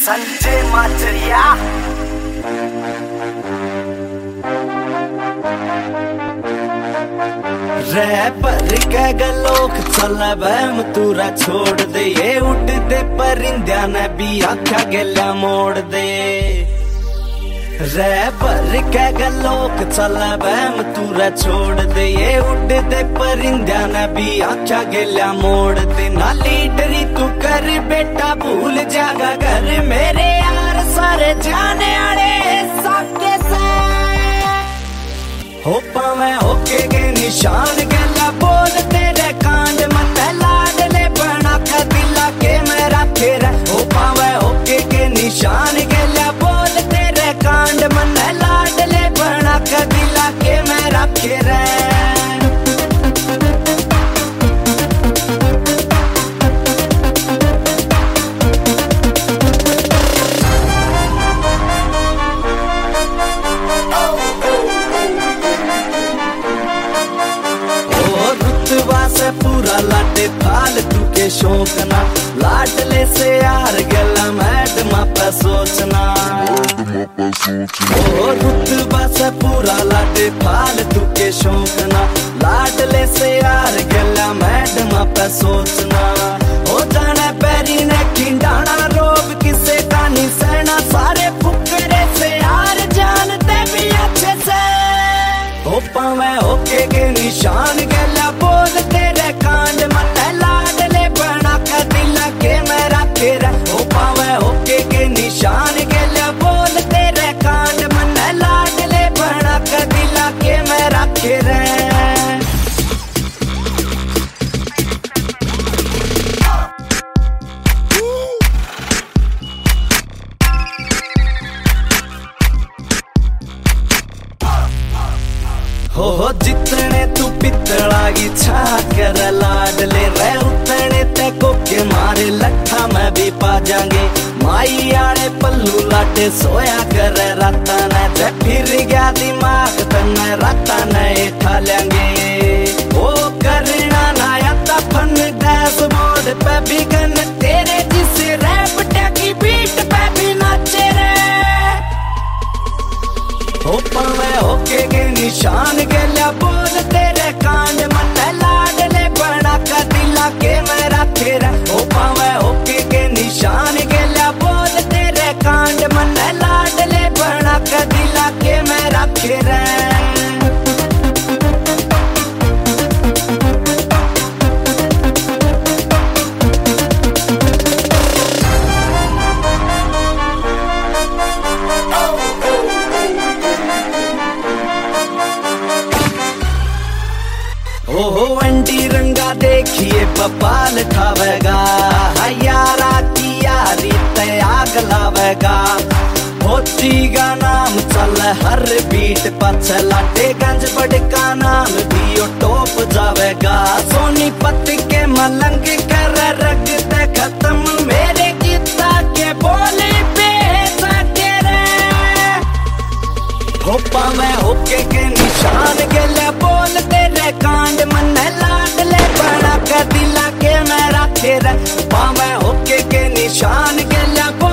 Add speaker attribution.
Speaker 1: Sanjay माचरिया
Speaker 2: wrapper के गलोक चला बहम तूरा छोड़ दे, ये उठ दे परिंद्या ने भी आख्या गेला मोड़ दे। रैपर के गलोक चला बहम तूरा छोड़ दे, ये उठ दे परिंद्या ने भी आख्या गेला मोड़ दे। ना लीडरी तू कर बेटा भूल जागा घर मेरे यार सारे जाने आड़े सबके से हो पावे होके के निशान गला बोल तेरे कांड मत लाडले बना के दिला के मेरा फेर हो पावे होके के निशान गला बोल तेरे कांड मन लाडले बना के दिला के मेरा फेर। पूरा लाटे फालतू के शौक ना लाडले से यार गला मैडम पे सोचना ओ रुतबा से पूरा लाटे फालतू के शौक ना लाडले से यार गला मैडम पे सोचना। हो जाना पैरी ने खिंडाना रोब किसे का नहीं सहना सारे फुकरे से यार जानते भी अच्छे से हो पावे होके के निशान गला बोल तेरे कांड मत लाडले बना के दिला के मेरा फेर हो पावे होके के निशान गला बोल तेरे कांड मन लाडले बना के दिला के मेरा फेर। हो जितने तू पितला की छा कर लाडले रह उतने ते कोके मारे लट्ठा में भी पा जाएंगे। माई आड़े पल्लू लाटे सोया कर राता ने जब फिर गया दिमाग तन्ने राता ने ठा लेंगे। ओ करना ना आता फन डैशबोर्ड पे भी गन तेरे जिस रैप टैकी बीट पे भी नाचे रे हो पावे होके के निशान गला बोल तेरे कांड मत लाडले बना के दिला के मेरा फेर हो पावे होके के निशान गला बोल तेरे कांड मन लाडले बना के दिला के मेरा फेर। ओहो अंडी रंगा देखिए बपाल खावेगा यारा की यारी ते आग लावेगा। होचीगा नाम चल हर बीट पछे लाटे गंज बड़का नाम भी ओ टोप जावेगा। सोनीपत के मलंग कर रग ते खत्म मेरे गीता के बोले पे सके रे हो पावे होके के निशान गले बोल तेरे कांड मन लाडले बना के दिला के मेरा फेर पावे होके के निशान गला